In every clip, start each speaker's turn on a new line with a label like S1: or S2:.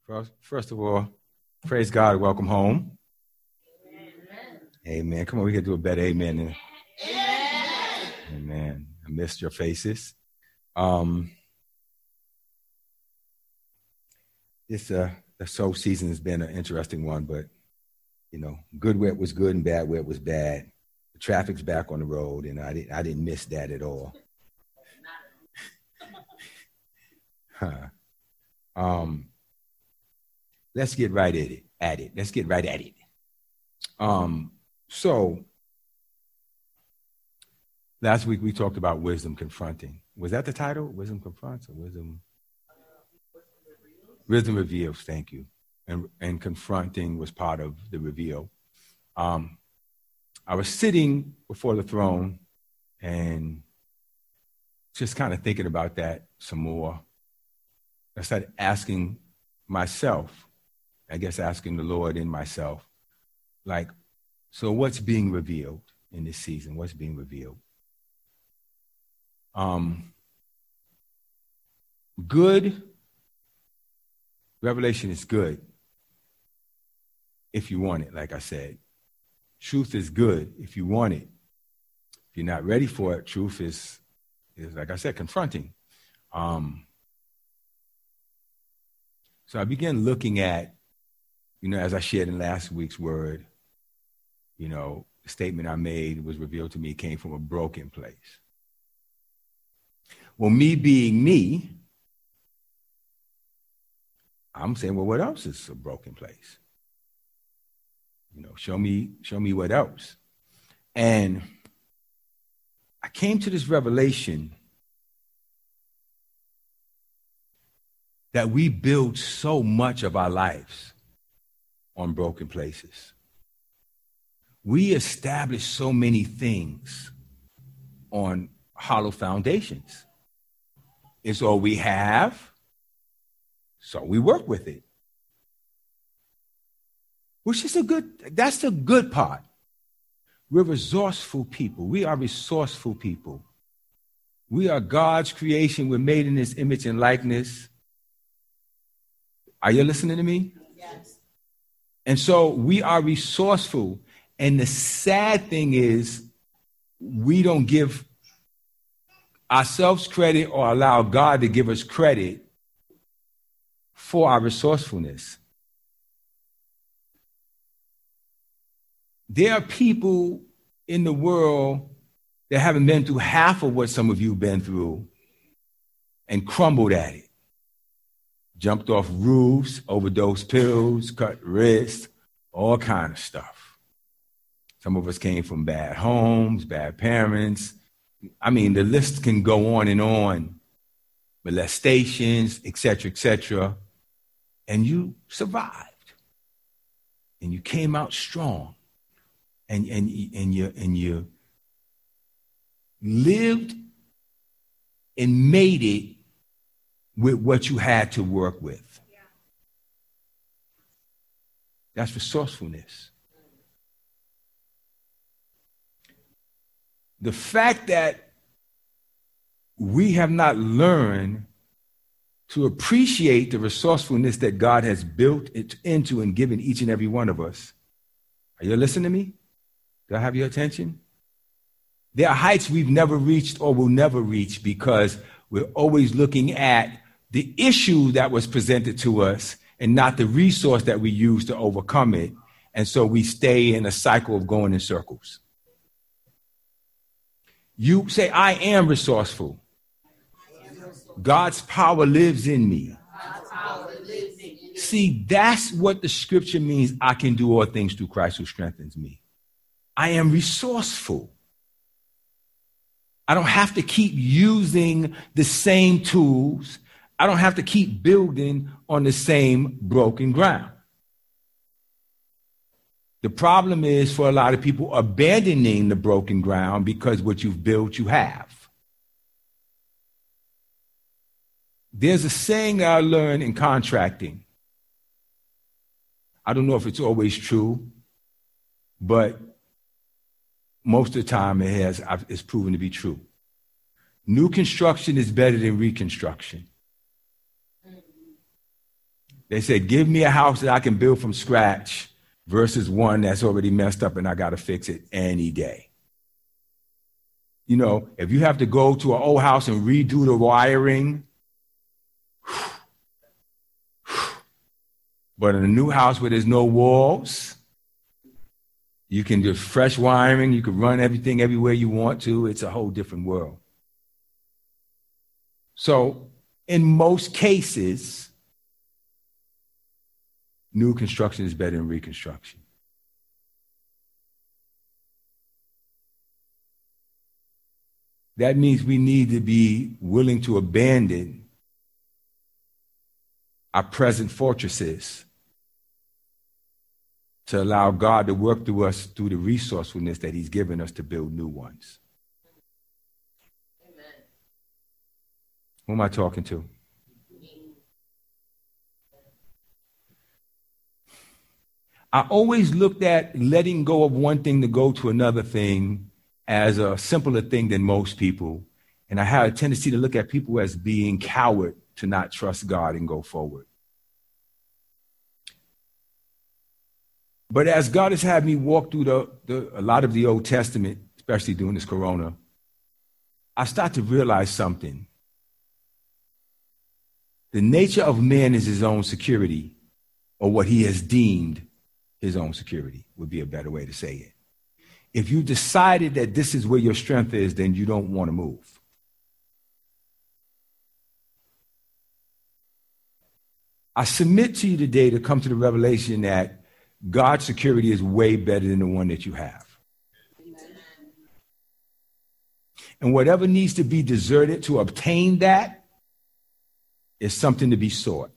S1: First of all, praise God. Welcome home. Amen. Amen. Come on, we can do a better amen. Amen. Amen. I missed your faces. The soul season has been an interesting one, but good where it was good and bad where it was bad. The traffic's back on the road, and I didn't miss that at all. Let's get right at it. Let's get right at it. So last week we talked about wisdom confronting. Was that the title? Wisdom confronts or wisdom? Wisdom reveals. Thank you. And confronting was part of the reveal. I was sitting before the throne and just kind of thinking about that some more. I started asking myself, asking the Lord and myself, so what's being revealed in this season? What's being revealed? Good revelation is good if you want it, like I said. Truth is good if you want it. If you're not ready for it, truth is like I said, confronting. So I began looking at, as I shared in last week's word, the statement I made was revealed to me came from a broken place. Well, me being me, I'm saying, well, what else is a broken place? Show me what else. And I came to this revelation that we build so much of our lives on broken places. We establish so many things on hollow foundations. It's all we have, so we work with it. Which is that's the good part. We're resourceful people. We are resourceful people. We are God's creation. We're made in His image and likeness. Are you listening to me? Yes. And so we are resourceful. And the sad thing is, we don't give ourselves credit or allow God to give us credit for our resourcefulness. There are people in the world that haven't been through half of what some of you have been through and crumbled at it. Jumped off roofs, overdosed pills, cut wrists, all kind of stuff. Some of us came from bad homes, bad parents. I mean, the list can go on and on. Molestations, et cetera, and you survived. And you came out strong. And you lived and made it with what you had to work with. Yeah. That's resourcefulness. The fact that we have not learned to appreciate the resourcefulness that God has built it into and given each and every one of us. Are you listening to me? Do I have your attention? There are heights we've never reached or will never reach because we're always looking at the issue that was presented to us and not the resource that we use to overcome it. And so we stay in a cycle of going in circles. You say, I am resourceful. God's power lives in me. See, that's what the scripture means. I can do all things through Christ who strengthens me. I am resourceful. I don't have to keep using the same tools. I don't have to keep building on the same broken ground. The problem is for a lot of people abandoning the broken ground because what you've built, you have. There's a saying that I learned in contracting. I don't know if it's always true, but most of the time it's proven to be true. New construction is better than reconstruction. They said, give me a house that I can build from scratch versus one that's already messed up and I got to fix it any day. You know, if you have to go to an old house and redo the wiring, but in a new house where there's no walls, you can do fresh wiring, you can run everything everywhere you want to. It's a whole different world. So in most cases, new construction is better than reconstruction. That means we need to be willing to abandon our present fortresses to allow God to work through us through the resourcefulness that he's given us to build new ones. Amen. Who am I talking to? I always looked at letting go of one thing to go to another thing as a simpler thing than most people. And I had a tendency to look at people as being coward to not trust God and go forward. But as God has had me walk through a lot of the Old Testament, especially during this corona, I start to realize something. The nature of man is his own security, or what he has deemed his own security would be a better way to say it. If you decided that this is where your strength is, then you don't want to move. I submit to you today to come to the revelation that God's security is way better than the one that you have. Amen. And whatever needs to be deserted to obtain that is something to be sought.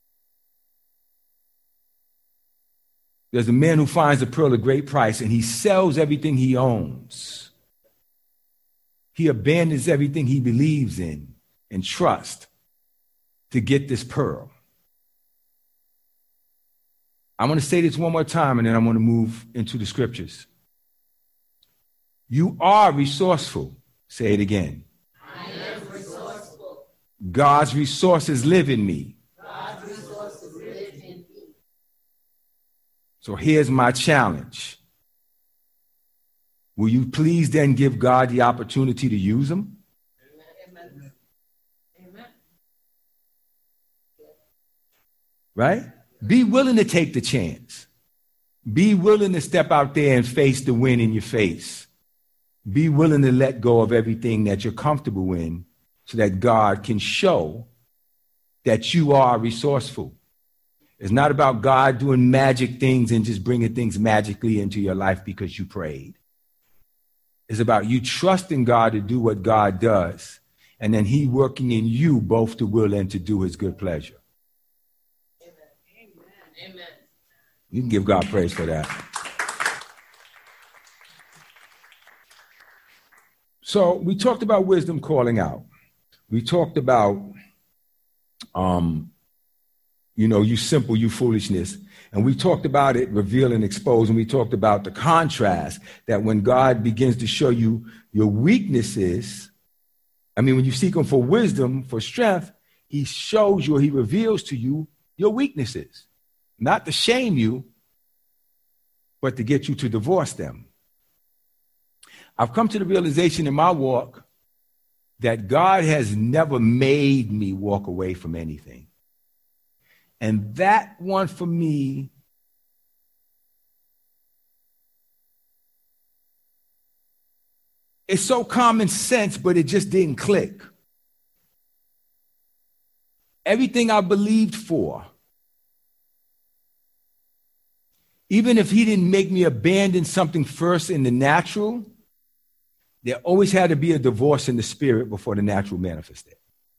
S1: There's a man who finds a pearl of great price and he sells everything he owns. He abandons everything he believes in and trusts to get this pearl. I'm going to say this one more time and then I'm going to move into the scriptures. You are resourceful. Say it again. I am resourceful. God's resources live in me. God's resources live in me. So here's my challenge. Will you please then give God the opportunity to use them? Amen. Amen. Right? Be willing to take the chance. Be willing to step out there and face the wind in your face. Be willing to let go of everything that you're comfortable in so that God can show that you are resourceful. It's not about God doing magic things and just bringing things magically into your life because you prayed. It's about you trusting God to do what God does, and then he working in you both to will and to do his good pleasure. Amen. You can give God praise for that. So we talked about wisdom calling out. We talked about, you simple, you foolishness. And we talked about it, reveal and expose. And we talked about the contrast that when God begins to show you your weaknesses, when you seek him for wisdom, for strength, he shows you, or he reveals to you your weaknesses. Not to shame you, but to get you to divorce them. I've come to the realization in my walk that God has never made me walk away from anything. And that one for me is so common sense, but it just didn't click. Everything I believed for, even if he didn't make me abandon something first in the natural, there always had to be a divorce in the spirit before the natural manifested.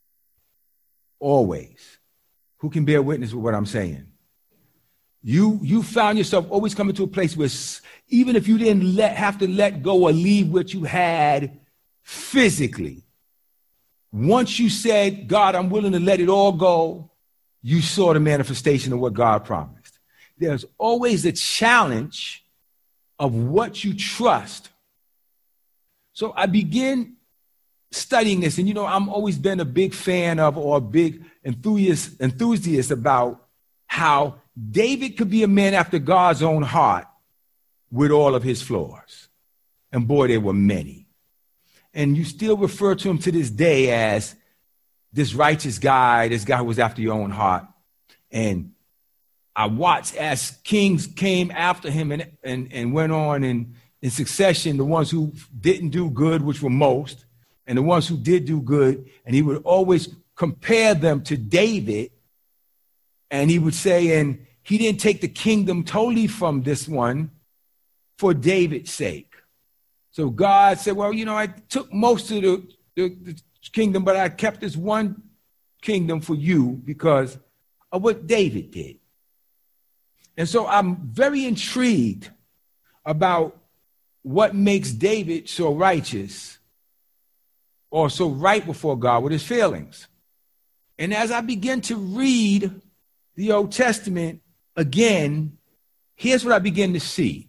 S1: Always. Who can bear witness with what I'm saying? You found yourself always coming to a place where even if you didn't have to let go or leave what you had physically, once you said, God, I'm willing to let it all go, you saw the manifestation of what God promised. There's always a challenge of what you trust. So I begin studying this, and I'm always been a big fan of, or a big enthusiast about how David could be a man after God's own heart with all of his flaws. And boy, there were many. And you still refer to him to this day as this righteous guy, this guy who was after your own heart. And I watched as kings came after him and went on in succession, the ones who didn't do good, which were most, and the ones who did do good. And he would always compare them to David. And he would say, and he didn't take the kingdom totally from this one for David's sake. So God said, well, you know, I took most of the kingdom, but I kept this one kingdom for you because of what David did. And so I'm very intrigued about what makes David so righteous or so right before God with his feelings. And as I begin to read the Old Testament again, here's what I begin to see.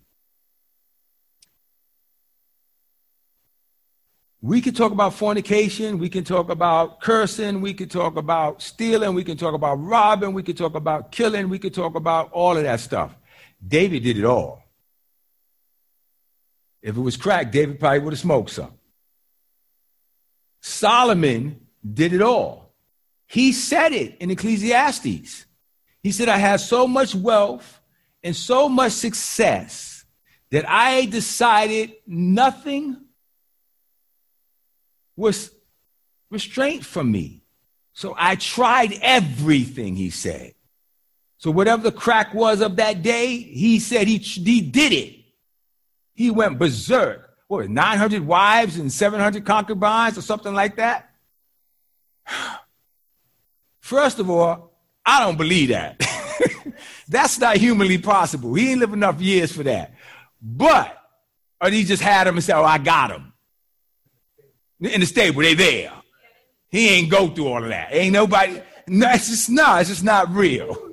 S1: We can talk about fornication, we can talk about cursing, we can talk about stealing, we can talk about robbing, we can talk about killing, we can talk about all of that stuff. David did it all. If it was crack, David probably would have smoked some. Solomon did it all. He said it in Ecclesiastes. He said, I have so much wealth and so much success that I decided nothing was restraint from me. So I tried everything, he said. So whatever the crack was of that day, he said he did it. He went berserk. What, 900 wives and 700 concubines or something like that? First of all, I don't believe that. That's not humanly possible. He ain't lived enough years for that. But, or he just had them and said, oh, I got them. In the stable, they there. He ain't go through all of that. Ain't nobody, no, it's just not real.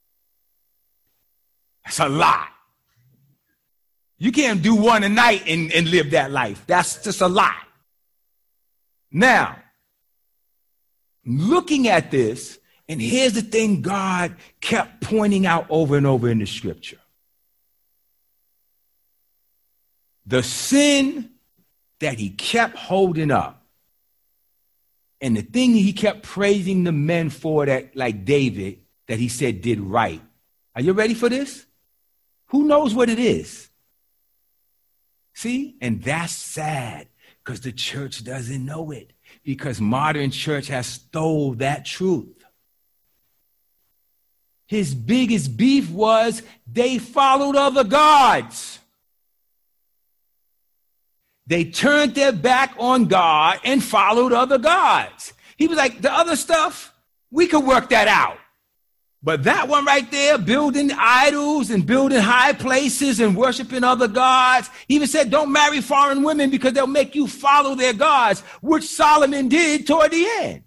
S1: That's a lot. You can't do one a night and live that life. That's just a lot. Now, looking at this, and here's the thing God kept pointing out over and over in the scripture. The sin that he kept holding up, and the thing he kept praising the men for, that, like David, that he said did right. Are you ready for this? Who knows what it is? See? And that's sad because the church doesn't know it, because modern church has stole that truth. His biggest beef was they followed other gods. They turned their back on God and followed other gods. He was like, the other stuff, we could work that out. But that one right there, building idols and building high places and worshiping other gods. He even said, don't marry foreign women because they'll make you follow their gods, which Solomon did toward the end.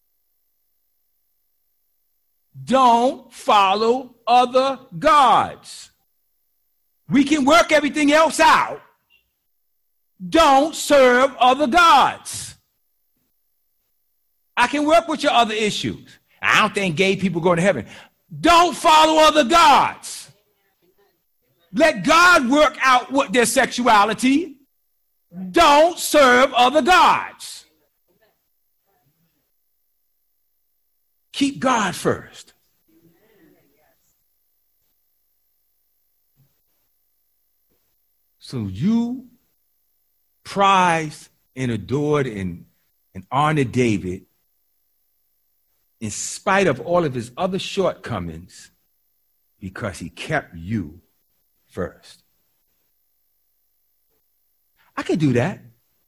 S1: Don't follow other gods. We can work everything else out. Don't serve other gods. I can work with your other issues. I don't think gay people go to heaven. Don't follow other gods. Let God work out what their sexuality. Don't serve other gods. Keep God first. So you prized and adored and honored David in spite of all of his other shortcomings, because he kept you first. I can do that.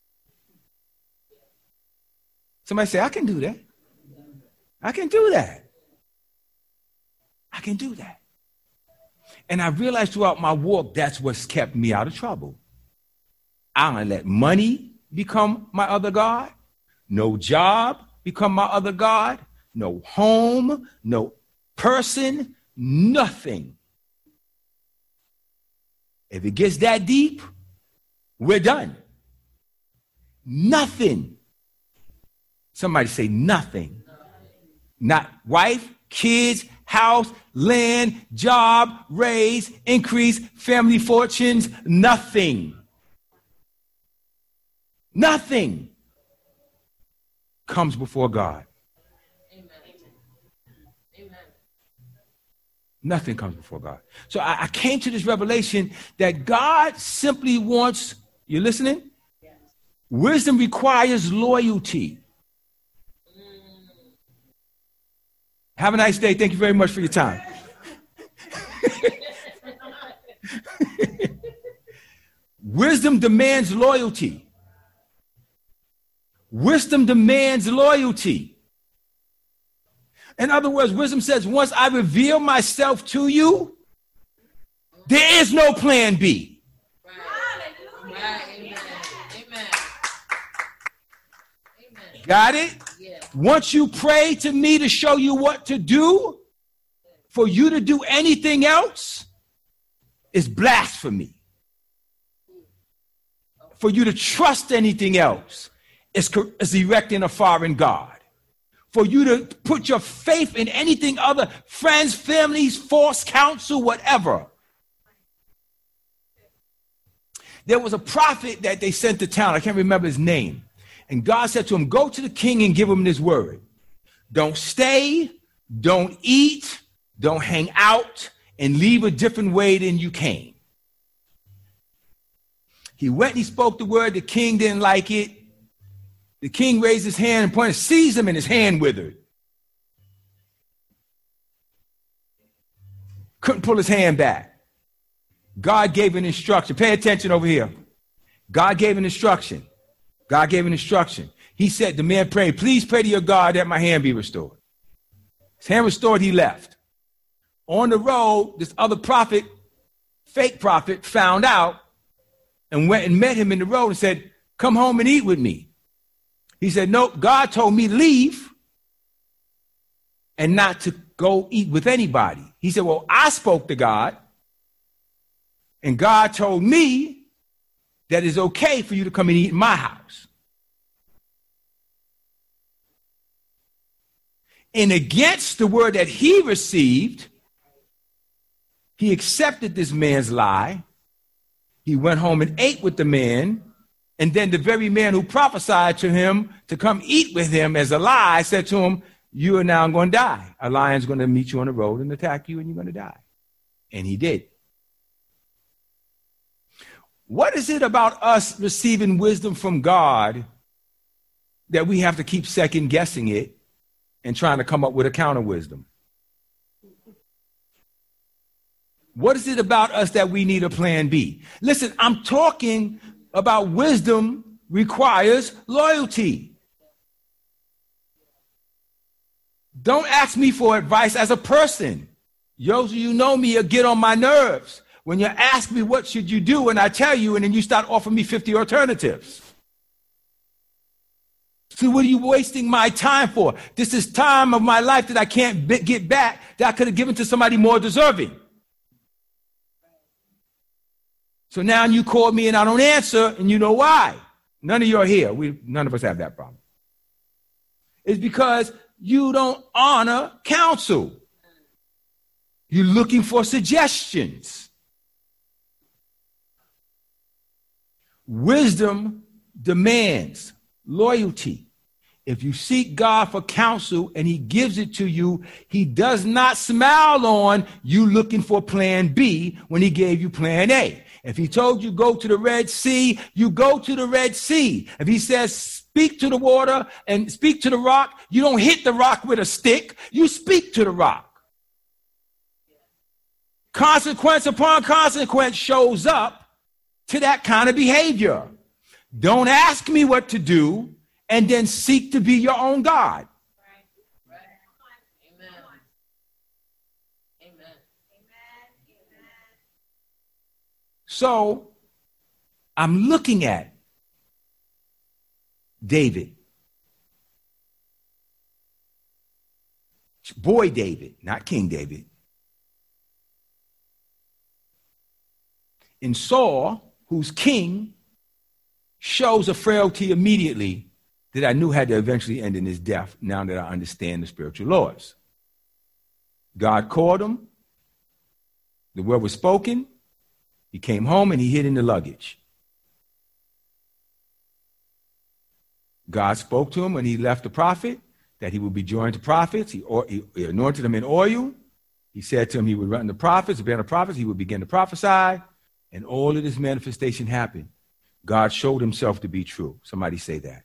S1: Somebody say, I can do that. I can do that. I can do that. And I realized throughout my walk, that's what's kept me out of trouble. I don't let money become my other God. No job become my other God. No home, no person, nothing. If it gets that deep, we're done. Nothing. Somebody say nothing. Not wife, kids, house, land, job, raise, increase, family fortunes, nothing. Nothing comes before God. Nothing comes before God. So I came to this revelation that God simply wants, you listening? Yes. Wisdom requires loyalty. Have a nice day. Thank you very much for your time. Wisdom demands loyalty. Wisdom demands loyalty. In other words, wisdom says, once I reveal myself to you, there is no plan B. Right. Amen. Amen. Got it? Yeah. Once you pray to me to show you what to do, for you to do anything else is blasphemy. For you to trust anything else is erecting a foreign god. For you to put your faith in anything other, friends, families, false counsel, whatever. There was a prophet that they sent to town. I can't remember his name. And God said to him, go to the king and give him this word. Don't stay, don't eat, don't hang out, and leave a different way than you came. He went and he spoke the word. The king didn't like it. The king raised his hand and pointed, seized him, and his hand withered. Couldn't pull his hand back. God gave an instruction. Pay attention over here. God gave an instruction. God gave an instruction. He said, the man prayed, please pray to your God that my hand be restored. His hand restored, he left. On the road, this other prophet, fake prophet, found out and went and met him in the road and said, come home and eat with me. He said, no, God told me to leave and not to go eat with anybody. He said, well, I spoke to God and God told me that it's okay for you to come and eat in my house. And against the word that he received, he accepted this man's lie. He went home and ate with the man. And then the very man who prophesied to him to come eat with him as a lie said to him, you are now going to die. A lion's going to meet you on the road and attack you and you're going to die. And he did. What is it about us receiving wisdom from God that we have to keep second guessing it and trying to come up with a counter wisdom? What is it about us that we need a plan B? Listen, I'm talking about wisdom requires loyalty. Don't ask me for advice as a person. Those of you know me, you get on my nerves when you ask me what should you do and I tell you and then you start offering me 50 alternatives. So what are you wasting my time for? This is time of my life that I can't get back that I could have given to somebody more deserving. So now you call me and I don't answer, and you know why. None of you are here. None of us have that problem. It's because you don't honor counsel. You're looking for suggestions. Wisdom demands loyalty. If you seek God for counsel and he gives it to you, he does not smile on you looking for plan B when he gave you plan A. If he told you go to the Red Sea, you go to the Red Sea. If he says speak to the water and speak to the rock, you don't hit the rock with a stick. You speak to the rock. Consequence upon consequence shows up to that kind of behavior. Don't ask me what to do and then seek to be your own God. So I'm looking at David, boy David, not King David. And Saul, who's king, shows a frailty immediately that I knew had to eventually end in his death now that I understand the spiritual laws. God called him. The word was spoken. He came home and he hid in the luggage. God spoke to him when he left the prophet that he would be joined to prophets. He anointed him in oil. He said to him he would run the prophets, the prophets. He would begin to prophesy. And all of this manifestation happened. God showed himself to be true. Somebody say that.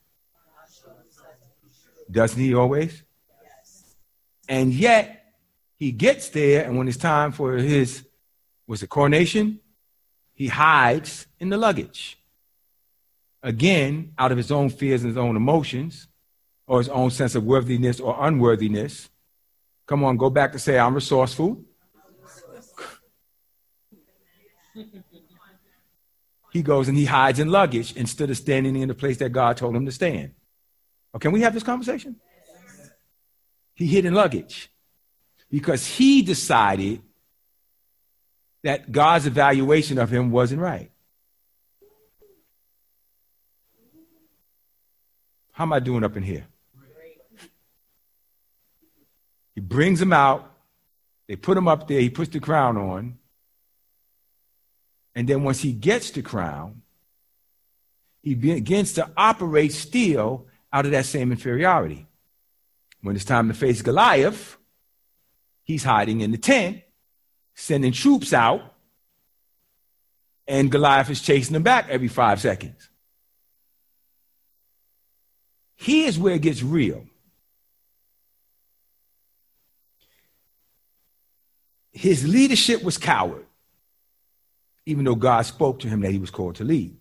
S1: Doesn't he always? Yes. And yet, he gets there, and when it's time for his, coronation? He hides in the luggage. Again, out of his own fears and his own emotions, or his own sense of worthiness or unworthiness. Come on, go back to say, I'm resourceful. He goes and he hides in luggage instead of standing in the place that God told him to stand. Oh, can we have this conversation? He hid in luggage because he decided that God's evaluation of him wasn't right. How am I doing up in here? He brings him out. They put him up there. He puts the crown on. And then once he gets the crown, he begins to operate still out of that same inferiority. When it's time to face Goliath, he's hiding in the tent, sending troops out, and Goliath is chasing him back every 5 seconds. Here's where it gets real. His leadership was coward, even though God spoke to him that he was called to lead.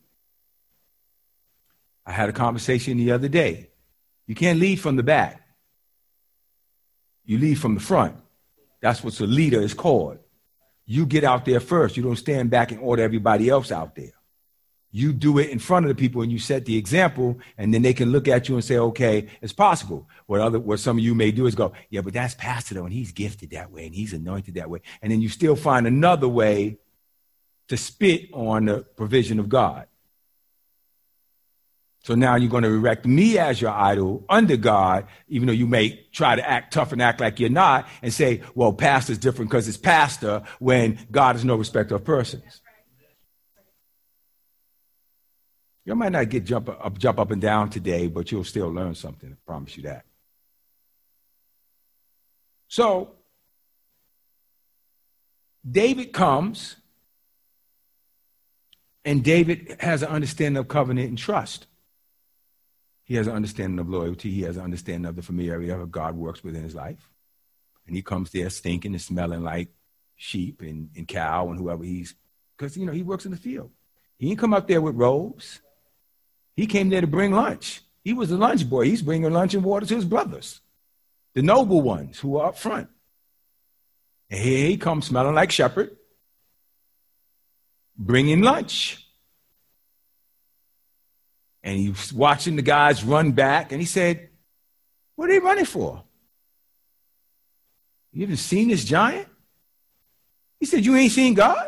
S1: I had a conversation the other day. You can't lead from the back. You lead from the front. That's what a leader is called. You get out there first. You don't stand back and order everybody else out there. You do it in front of the people and you set the example, and then they can look at you and say, okay, it's possible. What some of you may do is go, yeah, but that's pastor though, and he's gifted that way, and he's anointed that way. And then you still find another way to spit on the provision of God. So now you're going to erect me as your idol under God, even though you may try to act tough and act like you're not, and say, well, pastor's different because it's pastor, when God is no respecter of persons. You might not get jump up and down today, but you'll still learn something. I promise you that. So David comes, and David has an understanding of covenant and trust. He has an understanding of loyalty. He has an understanding of the familiarity of how God works within his life. And he comes there stinking and smelling like sheep and cow and whoever because, he works in the field. He didn't come up there with robes. He came there to bring lunch. He was a lunch boy. He's bringing lunch and water to his brothers, the noble ones who are up front. And here he comes smelling like shepherd, bringing lunch. And he was watching the guys run back, and he said, what are they running for? You haven't seen this giant? He said, you ain't seen God?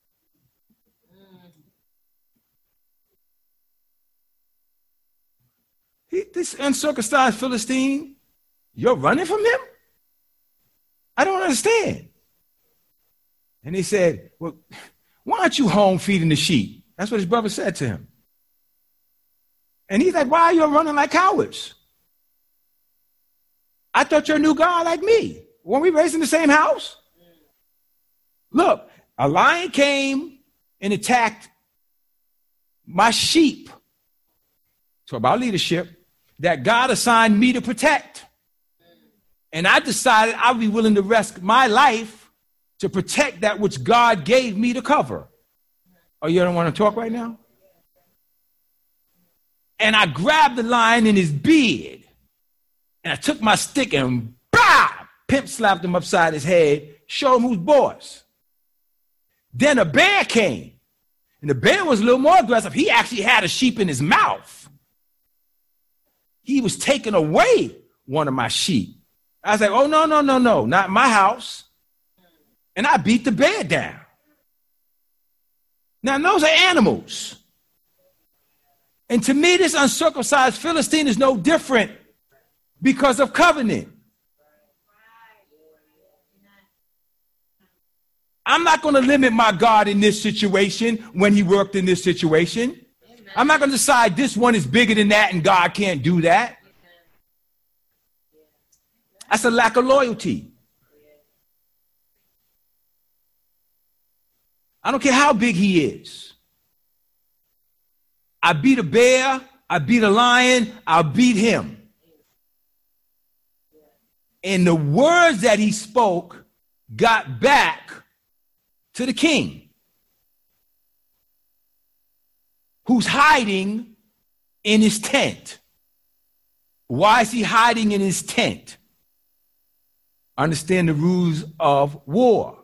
S1: This uncircumcised Philistine, you're running from him? I don't understand. And he said, well, why aren't you home feeding the sheep? That's what his brother said to him. And he's like, why are you running like cowards? I thought you knew God like me. Weren't we raised in the same house? Look, a lion came and attacked my sheep. So about leadership that God assigned me to protect. And I decided I would be willing to risk my life to protect that which God gave me to cover. Oh, you don't want to talk right now? And I grabbed the lion in his beard, and I took my stick and pimp slapped him upside his head, showed him who's boss. Then a bear came, and the bear was a little more aggressive. He actually had a sheep in his mouth. He was taking away one of my sheep. I was like, oh, no, not my house. And I beat the bear down. Now, those are animals. And to me, this uncircumcised Philistine is no different because of covenant. I'm not going to limit my God in this situation when he worked in this situation. Amen. I'm not going to decide this one is bigger than that and God can't do that. That's a lack of loyalty. I don't care how big he is. I beat a bear, I beat a lion, I'll beat him. And the words that he spoke got back to the king, who's hiding in his tent. Why is he hiding in his tent? Understand the rules of war.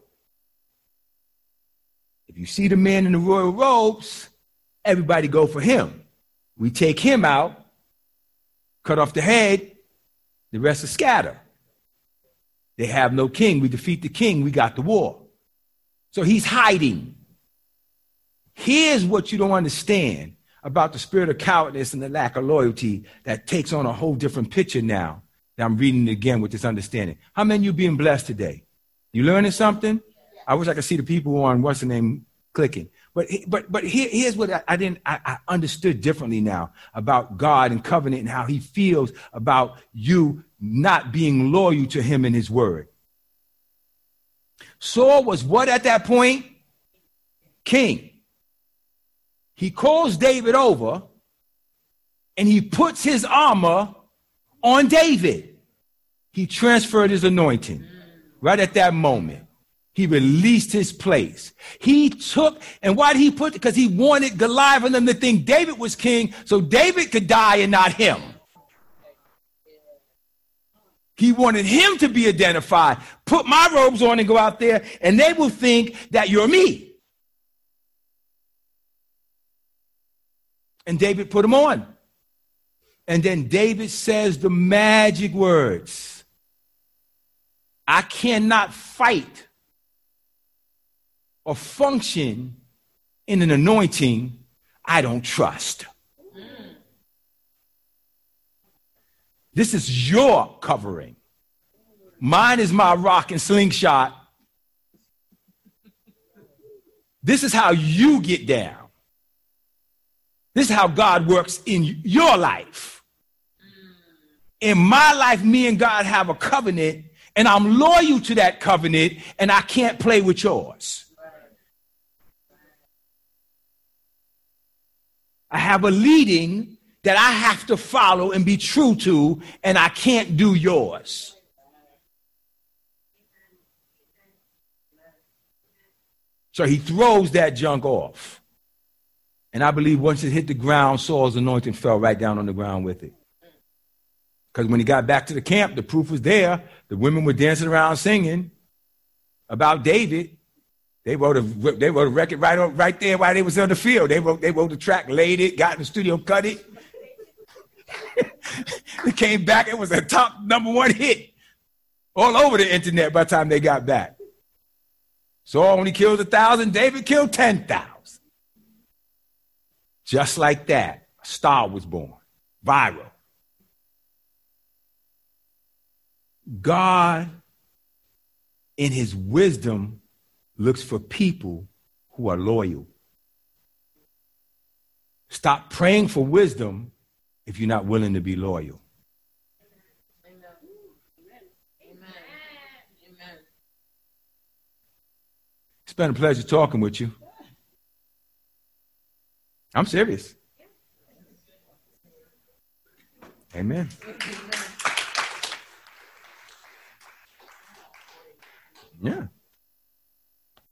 S1: If you see the man in the royal robes, everybody go for him. We take him out, cut off the head, the rest are scatter. They have no king. We defeat the king, we got the war. So he's hiding. Here's what you don't understand about the spirit of cowardice and the lack of loyalty that takes on a whole different picture now that I'm reading it again with this understanding. How many of you being blessed today? You learning something? I wish I could see the people on what's the name clicking. But here's what I understood differently now about God and covenant and how he feels about you not being loyal to him and his word. Saul was what at that point? King. He calls David over and he puts his armor on David. He transferred his anointing right at that moment. He released his place. He took, and why did he put? Because he wanted Goliath and them to think David was king so David could die and not him. He wanted him to be identified. Put my robes on and go out there and they will think that you're me. And David put them on. And then David says the magic words. I cannot fight or function in an anointing I don't trust. This is your covering. Mine is my rock and slingshot. This is how you get down. This is how God works in your life. In my life, me and God have a covenant, and I'm loyal to that covenant, and I can't play with yours. I have a leading that I have to follow and be true to, and I can't do yours. So he throws that junk off. And I believe once it hit the ground, Saul's anointing fell right down on the ground with it. Because when he got back to the camp, the proof was there. The women were dancing around singing about David. They wrote a record right there while they was on the field. They wrote the track, laid it, got in the studio, cut it. They came back, it was a top #1 hit all over the internet by the time they got back. Saul only killed 1,000, David killed 10,000. Just like that, a star was born, viral. God, in his wisdom, looks for people who are loyal. Stop praying for wisdom if you're not willing to be loyal.
S2: Amen. Amen. Amen.
S1: It's been a pleasure talking with you. I'm serious. Amen. Yeah.